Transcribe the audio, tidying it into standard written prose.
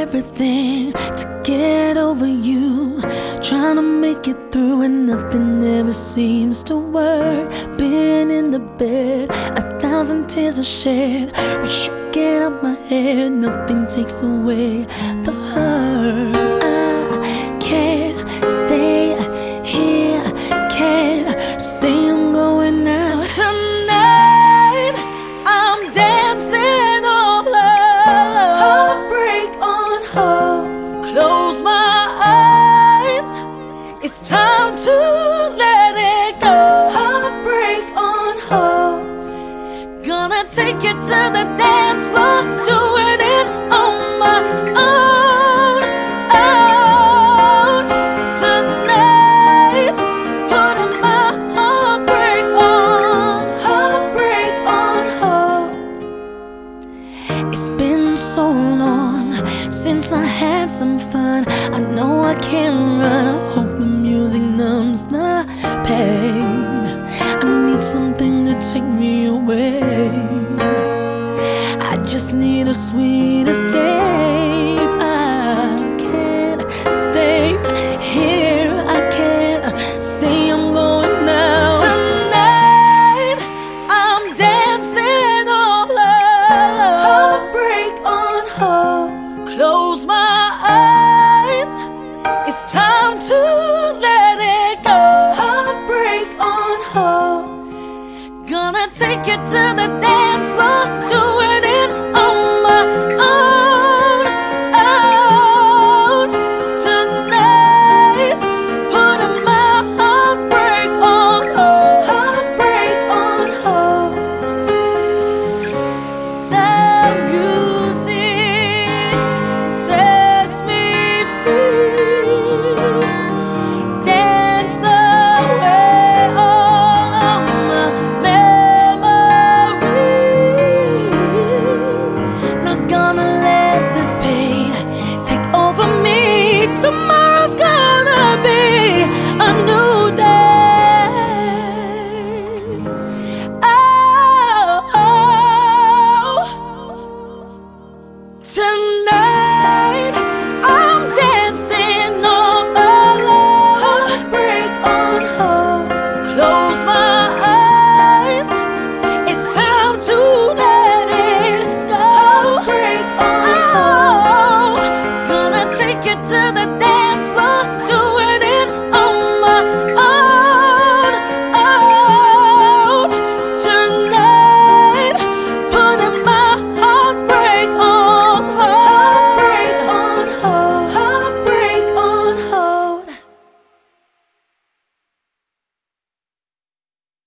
everything to get over you. Trying to make it through and nothing ever seems to work. Been in the bed, 1,000 tears I shed. Wish you get out my head, nothing takes away the hurt. I can't stay here, can't stay, I'm going out tonight. I'm dancing all alone. Heartbreak on hold. Close my eyes, it's time to let it go. Heartbreak on hold. Gonna take you to the dance floor, doing it on my own, tonight. Putting my heartbreak on hold. It's been so long since I had some fun. I know I can't run, I hope the music numbs the pain. I need something to take me away. I just need a sweet escape. I can't stay here, I can't stay, I'm going now tonight. I'm dancing all alone. Heartbreak on hold. Close my eyes, it's time to let it go. Heartbreak on hold. Gonna take you to the dance.